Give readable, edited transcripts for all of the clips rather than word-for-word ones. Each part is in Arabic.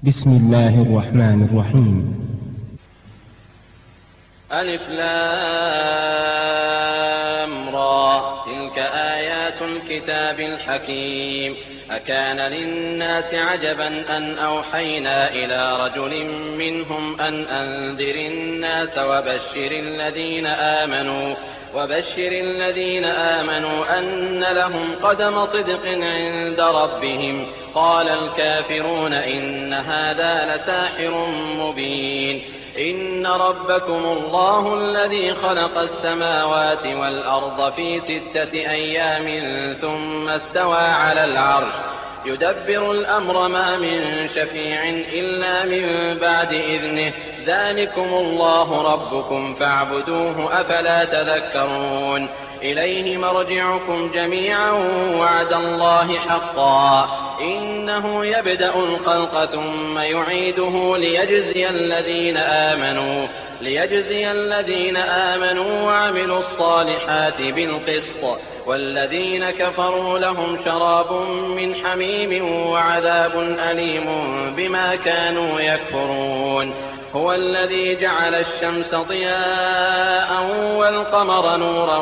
بسم الله الرحمن الرحيم. ألف لام را تلك آيات الكتاب الحكيم. أكان للناس عجبا أن أوحينا إلى رجل منهم أن أنذر الناس وبشر الذين آمنوا أن لهم قدم صدق عند ربهم. قال الكافرون إن هذا لساحر مبين. إن ربكم الله الذي خلق السماوات والأرض في 6 أيام ثم استوى على العرش يدبر الأمر ما من شفيع إلا من بعد إذنه. ذلكم الله ربكم فاعبدوه أفلا تذكرون. إليه مرجعكم جميعا وعد الله حقا إنه يبدأ الخلق ثم يعيده ليجزي الذين آمنوا وعملوا الصالحات بالقسط والذين كفروا لهم شراب من حميم وعذاب أليم بما كانوا يكفرون. هو الذي جعل الشمس ضياء والقمر نورا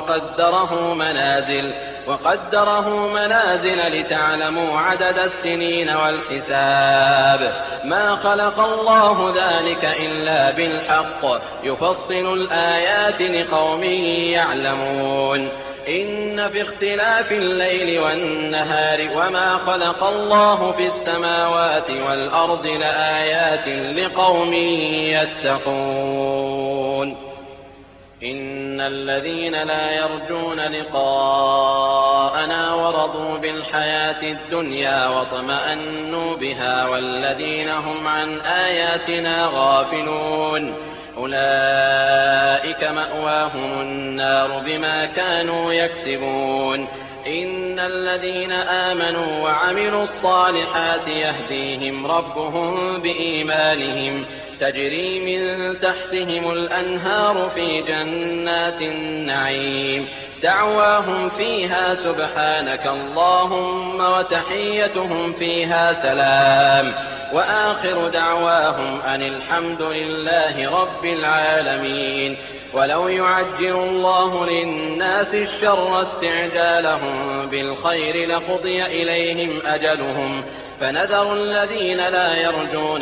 وقدره منازل لتعلموا عدد السنين والحساب. ما خلق الله ذلك إلا بالحق يفصل الآيات لقوم يعلمون. إن في اختلاف الليل والنهار وما خلق الله في السماوات والأرض لآيات لقوم يتقون. إن الذين لا يرجون لقاءنا ورضوا بالحياة الدنيا واطمأنوا بها والذين هم عن آياتنا غافلون أولئك مأواهم النار بما كانوا يكسبون. إن الذين آمنوا وعملوا الصالحات يهديهم ربهم بإيمانهم تجري من تحتهم الأنهار في جنات النعيم. دعواهم فيها سبحانك اللهم وتحيتهم فيها سلام وآخر دعواهم أن الحمد لله رب العالمين. ولو يعجل الله للناس الشر استعجالهم بالخير لقضي إليهم أجلهم فنذر الذين لا يرجون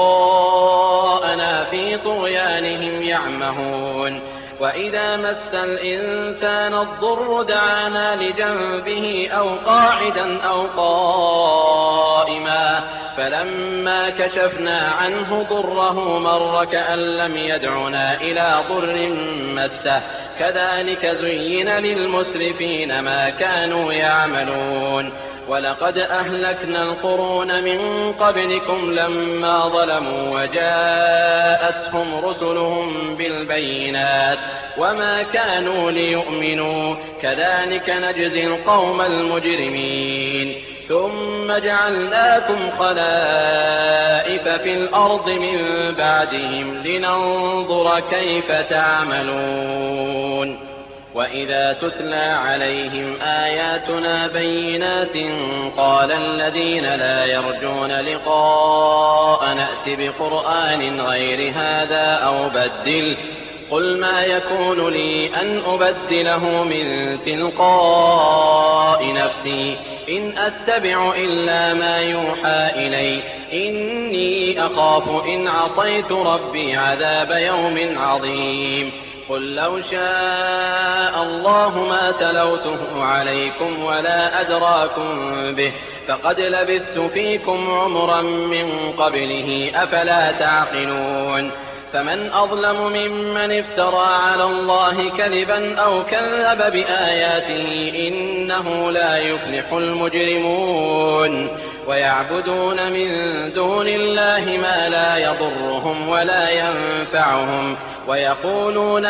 لقاءنا في طغيانهم يعمهون. وإذا مس الإنسان الضر دعانا لجنبه أو قاعدا أو قائما فلما كشفنا عنه ضره مر كأن لم يدعنا إلى ضر مسه. كذلك زين للمسرفين ما كانوا يعملون. ولقد أهلكنا القرون من قبلكم لما ظلموا وجاءتهم رسلهم بالبينات وما كانوا ليؤمنوا كذلك نجزي القوم المجرمين. ثم جعلناكم خلائف في الأرض من بعدهم لننظر كيف تعملون. وإذا تتلى عليهم آياتنا بينات قال الذين لا يرجون لقاء نأت بقرآن غير هذا أو بدل قل ما يكون لي أن أبدله من تلقاء نفسي إن أتبع إلا ما يوحى إلي إني أخاف إن عصيت ربي عذاب يوم عظيم. قل لو شاء الله ما تلوته عليكم ولا أدراكم به فقد لبثت فيكم عمرا من قبله أفلا تعقلون. فمن أظلم ممن افترى على الله كذبا أو كذب بآياته إنه لا يفلح المجرمون. ويعبدون من دون الله ما لا يضرهم ولا ينفعهم ويقولون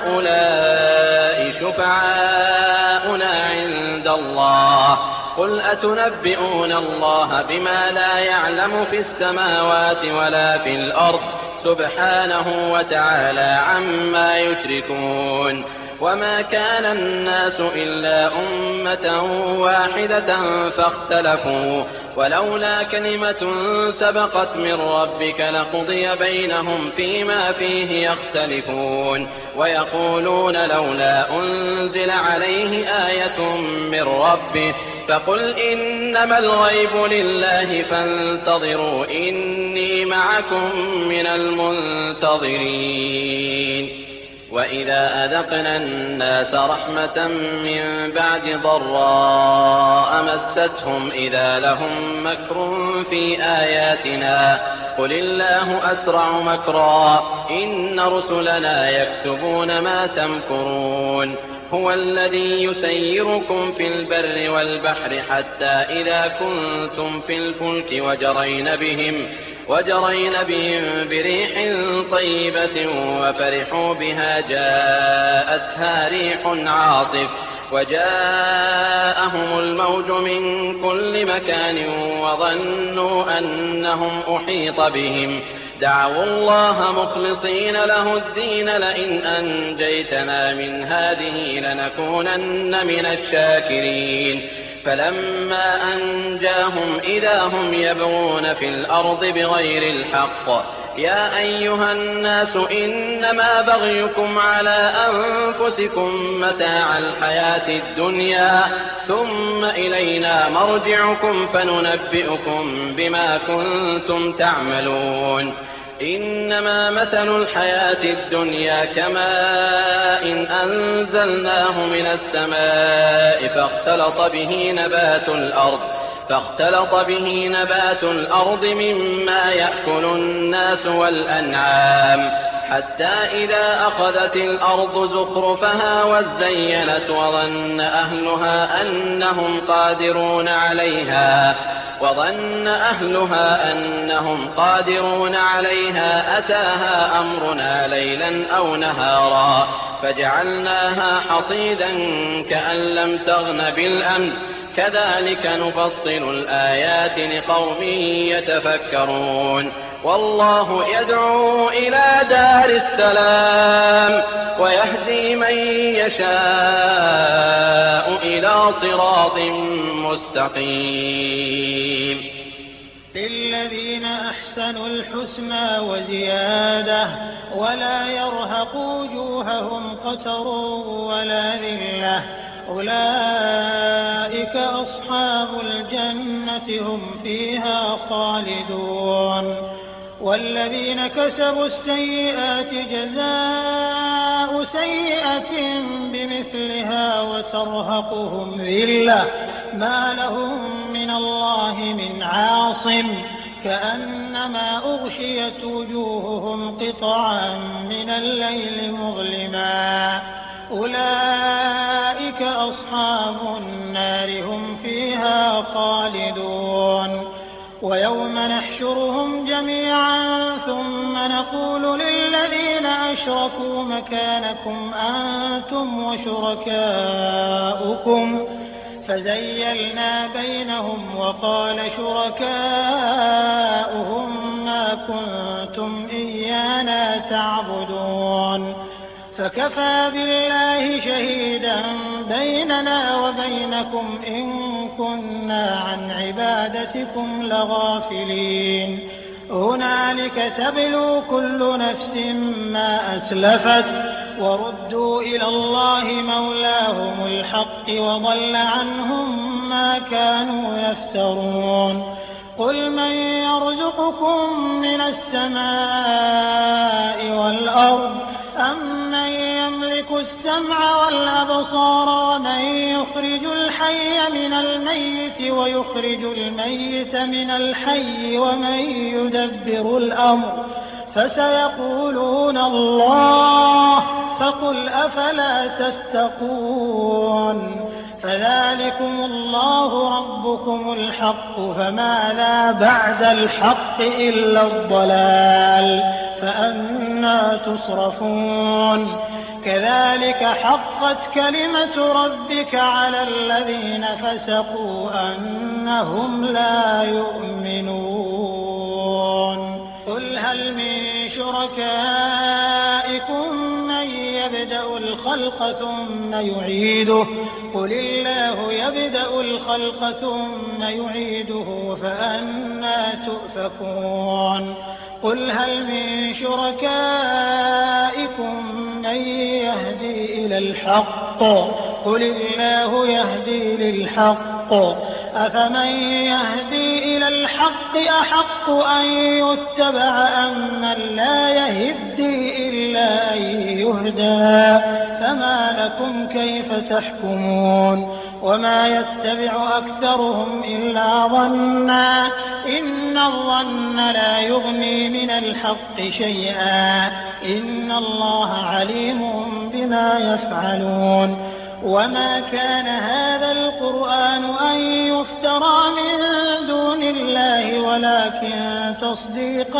هؤلاء شفعاؤنا عند الله قل أتنبئون الله بما لا يعلم في السماوات ولا في الأرض سبحانه وتعالى عما يشركون. وما كان الناس إلا أمة واحدة فاختلفوا ولولا كلمة سبقت من ربك لقضي بينهم فيما فيه يختلفون ويقولون لولا أنزل عليه آية من ربه فقل إنما الغيب لله فانتظروا إني معكم من المنتظرين وإذا أذقنا الناس رحمة من بعد ضراء مستهم إذا لهم مكر في آياتنا قل الله أسرع مكرا إن رسلنا يكتبون ما تمكرون هو الذي يسيركم في البر والبحر حتى إذا كنتم في الفلك وجرين بهم بريح طيبة وفرحوا بها جاءتها ريح عاصف وجاءهم الموج من كل مكان وظنوا أنهم أحيط بهم دعوا الله مخلصين له الدين لئن أنجيتنا من هذه لنكونن من الشاكرين فلما أنجاهم إذا هم يبغون في الأرض بغير الحق يا أيها الناس إنما بغيكم على أنفسكم متاع الحياة الدنيا ثم إلينا مرجعكم فننبئكم بما كنتم تعملون إنما مثل الحياة الدنيا كماء إن أنزلناه من السماء فاختلط به نبات الأرض مما يأكل الناس والأنعام حتى إذا أخذت الأرض زخرفها وزينت وظن أهلها أنهم قادرون عليها أتاها أمرنا ليلا أو نهارا فجعلناها حصيدا كأن لم تغن بالأمس كذلك نفصل الآيات لقوم يتفكرون والله يدعو إلى دار السلام ويهدي من يشاء إلى صراط مستقيم للذين أحسنوا الحسنى وزيادة ولا يرهق وجوههم قتر ولا ذلة أولئك أصحاب الجنة هم فيها خالدون والذين كسبوا السيئات جزاء سيئة بمثلها وترهقهم ذلة ما لهم من الله من عاصم كأنما أغشيت وجوههم قطعا من الليل مظلما أولئك أصحاب النار هم فيها خالدون ويوم نحشرهم جميعا ثم نقول للذين أشركوا مكانكم أنتم وشركاؤكم فزيلنا بينهم وقال شركاؤهم ما كنتم إيانا تعبدون فكفى بالله شهيدا بيننا وبينكم إن كنا عن عبادتكم لغافلين هنالك تبلو كل نفس ما أسلفت وردوا إلى الله مولاهم الحق وضل عنهم ما كانوا يفترون قل من يرزقكم من السماء والأرض أمن يملك السمع والأبصار ومن يخرج الحي من الميت ويخرج الميت من الحي ومن يدبر الأمر فسيقولون الله فقل أفلا تتقون فذلكم الله ربكم الحق فماذا بعد الحق إلا الضلال فأنى تصرفون كذلك حقت كلمة ربك على الذين فسقوا أنهم لا يؤمنون قل هل من شركائكم من يبدأ الخلق ثم يعيده قل الله يبدأ الخلق ثم يعيده فأنى تؤفكون قل هل من شركائكم من يهدي إلى الحق قل الله يهدي للحق أفمن يهدي إلى الحق أحق أن يتبع أم من لا يهدي إلا أن يهدى فما لكم كيف تحكمون وما يتبع أكثرهم إلا ظنا إن الظن لا يغني من الحق شيئا إن الله عليم بما يفعلون وما كان هذا القرآن أن يفترى من دون الله ولكن تصديق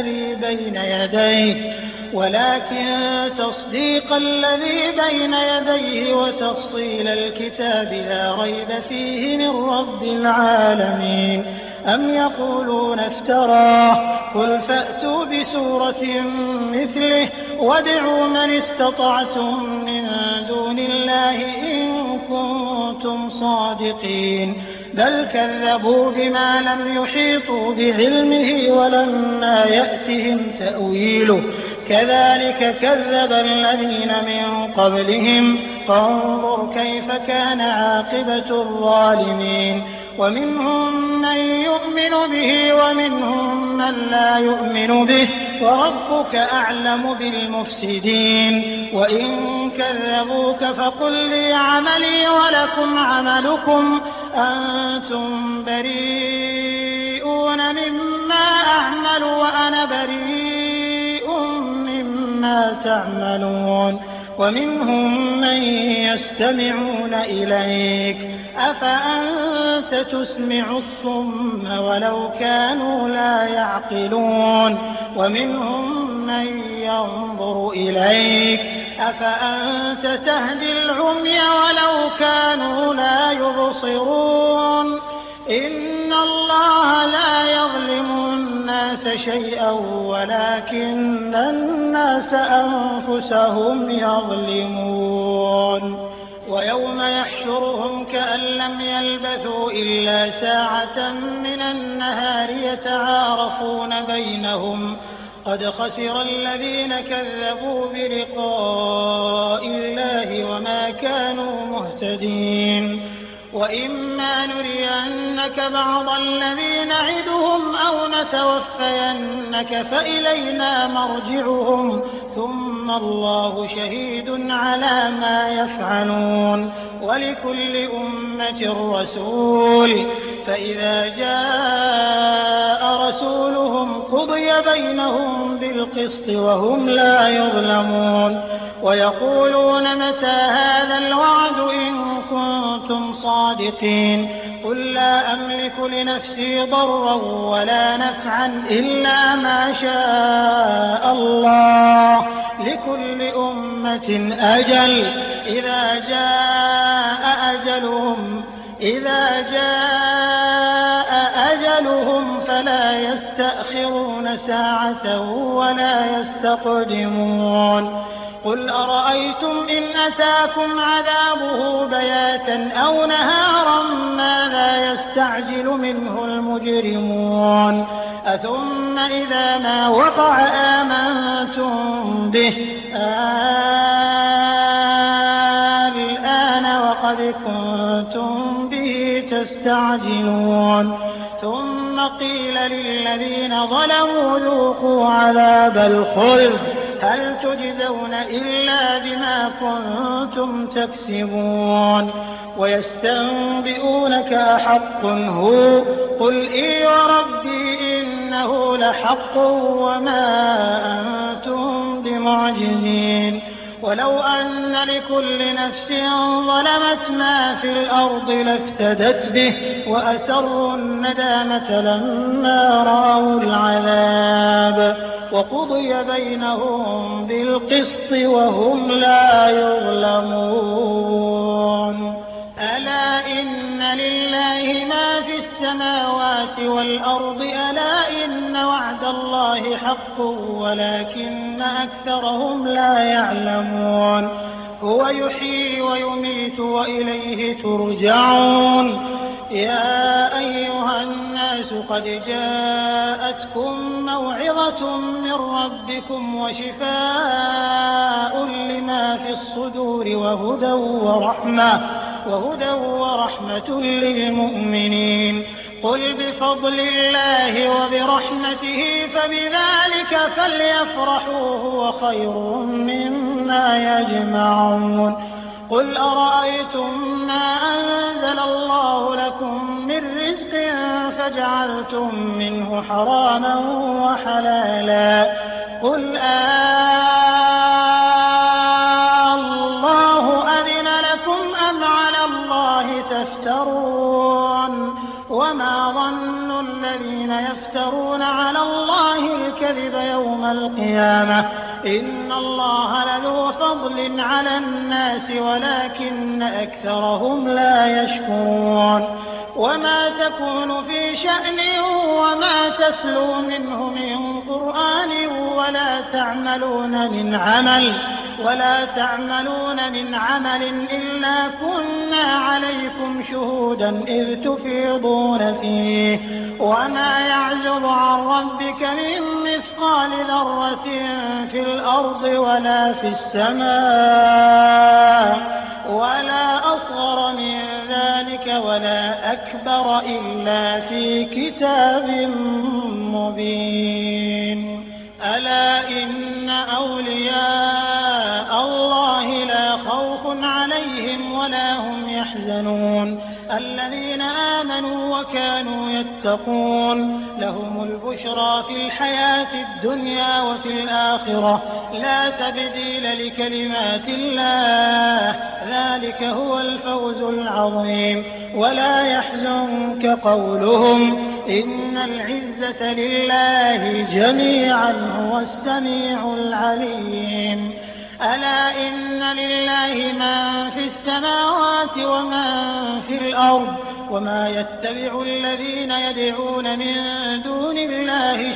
الذي بين يديه وتفصيل الكتاب لا ريب فيه من رب العالمين أم يقولون افتراه قل فأتوا بسورة مثله وادعوا من استطعتم من دون الله إن كنتم صادقين بل كذبوا بما لم يحيطوا بعلمه ولما يأتهم تأويله كذلك كذب الذين من قبلهم فانظر كيف كان عاقبة الظالمين ومنهم من يؤمن به ومنهم من لا يؤمن به وربك أعلم بالمفسدين وإن كذبوك فقل لي عملي ولكم عملكم أنتم بريئون مما أعمل وأنا بريء مما تعملون ومنهم من يستمعون إليك أفأنت تسمع الصم ولو كانوا لا يعقلون ومنهم من ينظر إليك أفأنت تهدي العمي ولو كانوا لا يبصرون إن الله لا يظلم الناس شيئا ولكن الناس أنفسهم يظلمون ويوم يحشرهم كأن لم يلبثوا إلا ساعة من النهار يتعارفون بينهم قد خسر الذين كذبوا بلقاء الله وما كانوا مهتدين وإما نرينك بعض الذي نعدهم أو نتوفينك فإلينا مرجعهم ثم الله شهيد على ما يفعلون ولكل أمة رسول فإذا جاء رسولهم قضي بينهم بالقسط وهم لا يظلمون ويقولون متى هذا الوعد إن كنتم صادقين قل لا أملك لنفسي ضرا ولا نفعا إلا ما شاء الله لكل أمة أجل إذا جاء أجلهم فلا يستأخرون ساعة ولا يستقدمون قل أرأيتم إن أتاكم عذابه بياتا أو نهارا ماذا يستعجل منه المجرمون أثم إذا ما وقع آمنتم به الآن وقد كنتم به تستعجلون ثم قيل للذين ظلموا ذوقوا عذاب الخلد هل تجزون إلا بما كنتم تكسبون ويستنبئونك أحق هو قل إي وربي إنه لحق وما أنتم بمعجزين ولو أن لكل نفس ظلمت ما في الأرض لافتدت به وأسروا الندامة لما رأوا العذاب وقضي بينهم بالقسط وهم لا يظلمون ألا إن لله ما في السماوات والأرض ألا إن وعد الله الله حق ولكن أكثرهم لا يعلمون هو يحيي ويميت وإليه ترجعون يا أيها الناس قد جاءتكم موعظة من ربكم وشفاء لما في الصدور وهدى ورحمة للمؤمنين قل بفضل الله وبرحمته فبذلك فليفرحوا هو خير مما يجمعون قل أرأيتم ما أنزل الله لكم من رزق فجعلتم منه حراما وحلالا قل الله أذن لكم أم على الله تفترون وما ظن الذين يفترون على الله الكذب يوم القيامة إن الله لذو فضل على الناس ولكن أكثرهم لا يشكرون وما تكون في شأن وما تتلو منه من قرآن ولا تعملون من عمل إلا كنا عليكم شهودا إذ تفيضون فيه وما يعزب عن ربك من مثقال ذرة في الأرض ولا في السماء ولا أصغر من ذلك ولا أكبر إلا في كتاب مبين ألا إن أولياء الله لا خوف عليهم ولا هم يحزنون الذين آمنوا وكانوا يتقون لهم البشرى في الحياة الدنيا وفي الآخرة لا تبديل لكلمات الله ذلك هو الفوز العظيم ولا يحزنك قولهم إن العزة لله جميعا هو السميع العليم ألا إن لله من في السماوات ومن في الأرض وما يتبع الذين يدعون من دون الله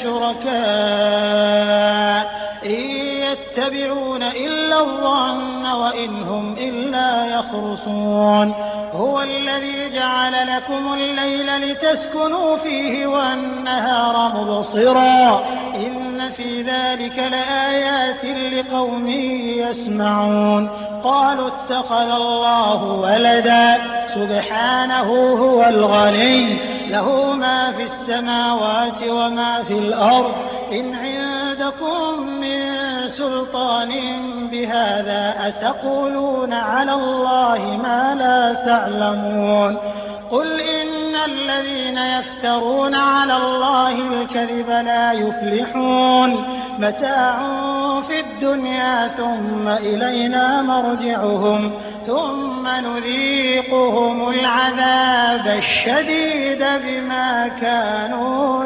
شركاء إن يتبعون إلا الظن وإن هم إلا يخرصون هو الذي جعل لكم الليل لتسكنوا فيه والنهار مبصرا إن في ذلك لآيات لقوم يسمعون قالوا اتخذ الله ولدا سبحانه هو الغني له ما في السماوات وما في الأرض إن عندكم من سلطان بهذا أتقولون على الله ما لا تعلمون قل إن الذين يفترون على الله الكذب لا يفلحون متاع في الدنيا ثم إلينا مرجعهم ثم نذيقهم العذاب الشديد بما كانوا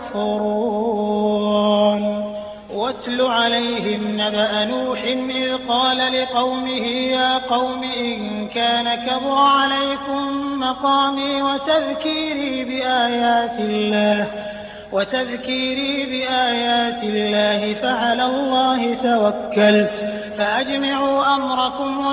يكفرون واتل عليهم نبأ نوح إذ قال لقومه يا قوم إن كان كبر عليكم مقامي وتذكيري بآيات الله فعلى الله توكلت فأجمعوا أمركم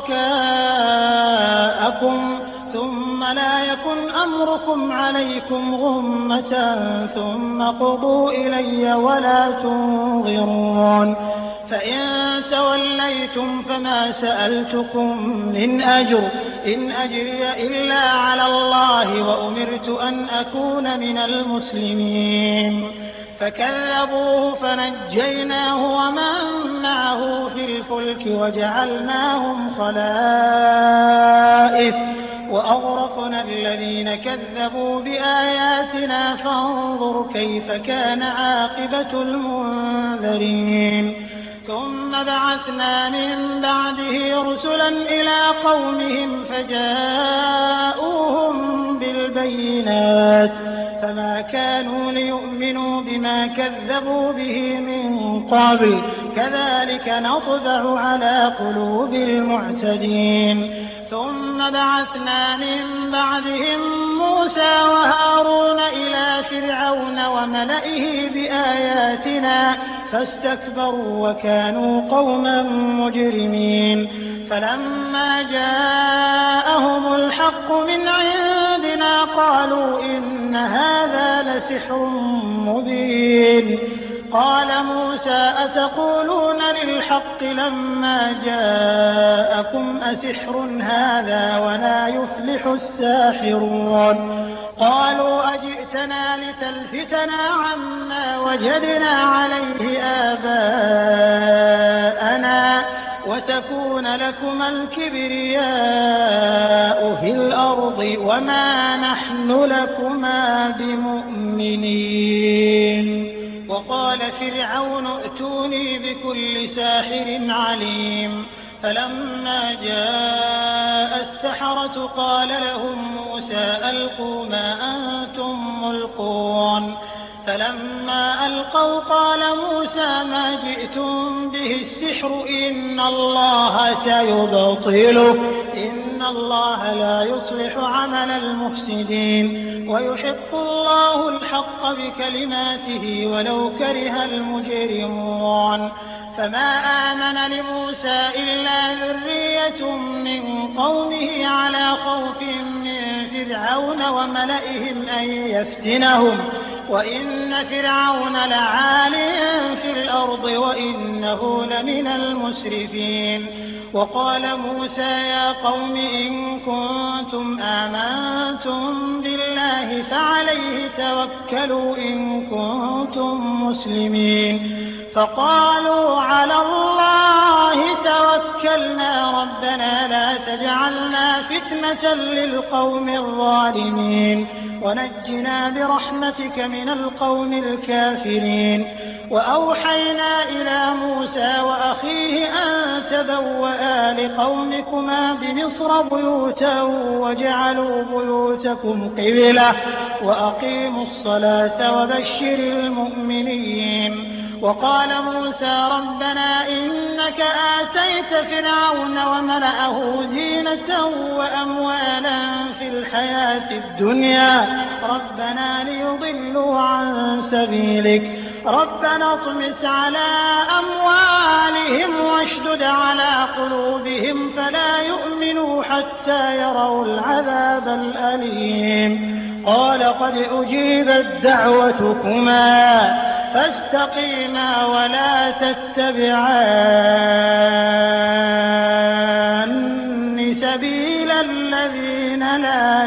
وشركاءكم ثم لا يكن أمركم عليكم غمة ثم قضوا إلي ولا تنظرون فإن توليتم فما سألتكم من أجر إن أجري إلا على الله وأمرت أن أكون من المسلمين فكذبوه فنجيناه ومن معه في الفلك وجعلناهم خلائف وأغرقنا الذين كذبوا بآياتنا فانظر كيف كان عاقبة المنذرين ثم بعثنا من بعده رسلا إلى قومهم فجاءوهم بالبينات فما كانوا ليؤمنوا بما كذبوا به من قبل كذلك نطبع على قلوب المعتدين ثم بعثنا من بعدهم موسى وهارون إلى فرعون وملئه بآياتنا فاستكبروا وكانوا قوما مجرمين فلما جاءهم الحق من عندنا قالوا إن هذا لسحر مبين قال موسى أتقولون للحق لما جاءكم أسحر هذا ولا يفلح الساحرون قالوا أجئتنا لتلفتنا عما وجدنا عليه آباءنا وتكون لكما الكبرياء في الأرض وما نحن لكما بمؤمنين وقال فرعون ائتوني بكل ساحر عليم فلما جاء السحرة قال لهم موسى ألقوا ما أنتم ملقون فلما ألقوا قال موسى ما جئتم به السحر إن الله سيبطله إن الله لا يصلح عمل المفسدين ويحق الله الحق بكلماته ولو كره المجرمون فما آمن لموسى إلا ذرية من قومه على خوف من فرعون وملئهم أن يفتنهم وإن فرعون لعال في الأرض وإنه لمن المسرفين وقال موسى يا قوم إن كنتم آمنتم بالله فعليه توكلوا إن كنتم مسلمين فقالوا على الله توكلنا ربنا لا تجعلنا فتنة للقوم الظالمين ونجنا برحمتك من القوم الكافرين وأوحينا إلى موسى وأخيه أن تبوأ لقومكما بمصر بيوتا وجعلوا بيوتكم قبلة وأقيموا الصلاة وبشر المؤمنين وقال موسى ربنا إنك آتيت فرعون وملأه زينة وأموالا في الحياة الدنيا ربنا ليضلوا عن سبيلك ربنا اطمس على أموالهم واشدد على قلوبهم فلا يؤمنوا حتى يروا العذاب الأليم قال قد أجيبت دعوتكما فاستقيما ولا تتبعان سبيل الذين لا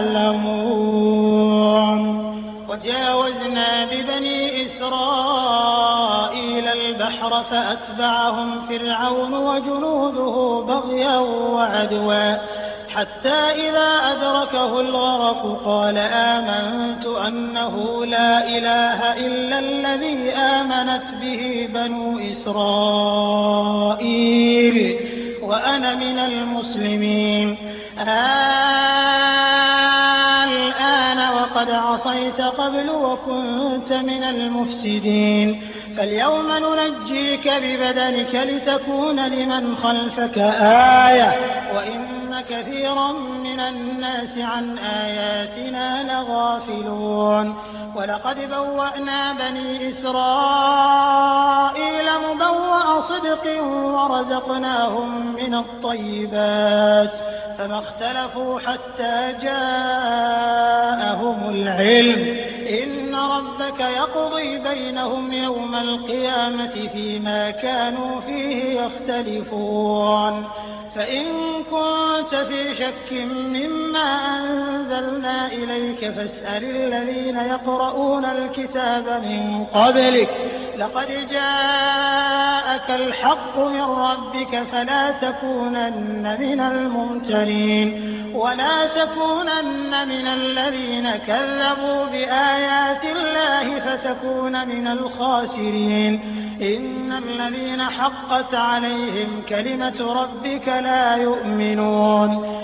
يعلمون وجاوزنا ببني إسرائيل البحر فأتبعهم فرعون وجنوده بغيا وعدوا حتى إذا أدركه الغرق قال آمنت أنه لا إله إلا الذي آمنت به بنو إسرائيل وأنا من المسلمين الآن وقد عصيت قبل وكنت من المفسدين فاليوم ننجيك ببدنك لتكون لمن خلفك آية وإن كثيرا من الناس عن آياتنا لغافلون ولقد بوأنا بني إسرائيل مبوأ صدق ورزقناهم من الطيبات فما اختلفوا حتى جاءهم العلم إن ربك يقضي بينهم يوم القيامة فيما كانوا فيه يختلفون فإن كنت في شك مما أنزلنا إليك فاسأل الذين يقرؤون الكتاب من قبلك لقد جاءك الحق من ربك فلا تكونن من الممترين ولا تكونن من الذين كذبوا بآيات الله فتكون من الخاسرين إن الذين حقت عليهم كلمة ربك لا يؤمنون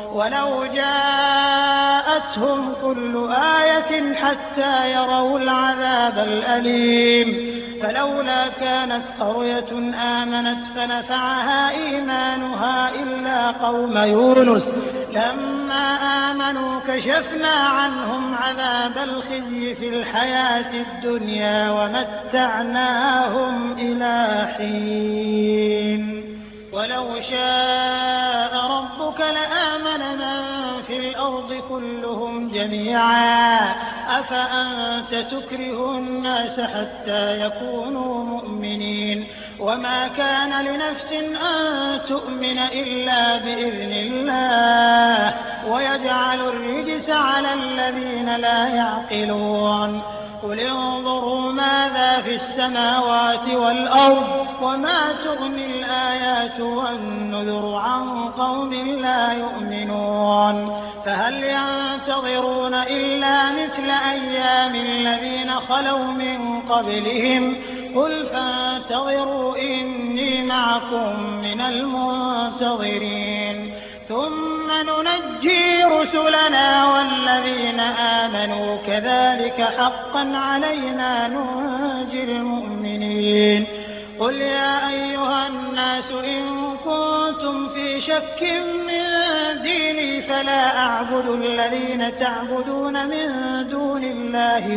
ولو جاءتهم كل آية حتى يروا العذاب الأليم فلولا كانت قرية آمنت فنفعها إيمانها إلا قوم يونس لما آمنوا كشفنا عنهم عذاب الخزي في الحياة الدنيا ومتعناهم إلى حين ولو شاء ربك لآمن من في الأرض كلهم جميعا أفأنت تكره الناس حتى يكونوا مؤمنين وما كان لنفس أن تؤمن إلا بإذن الله ويجعل الرجس على الذين لا يعقلون قل انظروا ماذا في السماوات والأرض وما تغني الآيات والنذر عن قوم لا يؤمنون فهل ينتظرون إلا مثل أيام الذين خلوا من قبلهم قل فانتظروا إني معكم من المنتظرين ثم ننجي رسلنا والذين آمنوا كذلك حقا علينا ننجي المؤمنين قل يا أيها الناس إن كنتم في شك من ديني فلا أعبد الذين تعبدون من دون الله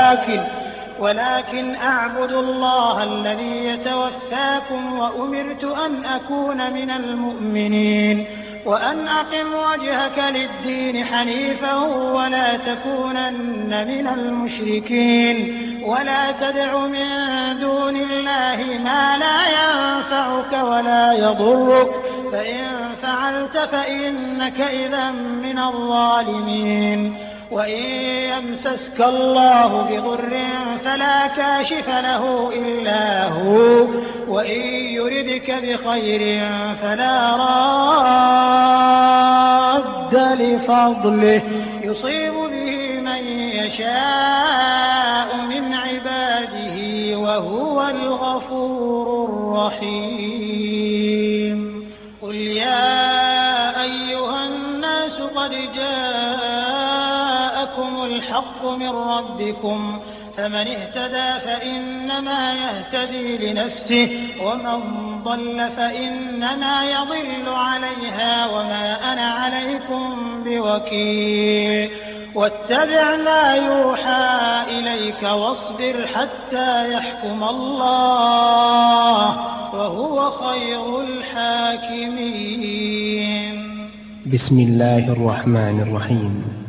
ولكن أعبد الله الذي يتوفاكم وأمرت أن أكون من المؤمنين وأن أقم وجهك للدين حنيفا ولا تكونن من المشركين ولا تدع من دون الله ما لا ينفعك ولا يضرك فإن فعلت فإنك إذا من الظالمين وإن يمسسك الله بضر فلا كاشف له إلا هو وإن يردك بخير فلا راد لفضله يصيب به من يشاء من عباده وهو الغفور الرحيم قل يا أيها الناس قد جاءكم الحق من ربكم فمن اهتدى فإنما يهتدي لنفسه ومن ضل فإنما يضل عليها وما أنا عليكم بوكيل واتبع ما يوحى إليك واصبر حتى يحكم الله وهو خير الحاكمين بسم الله الرحمن الرحيم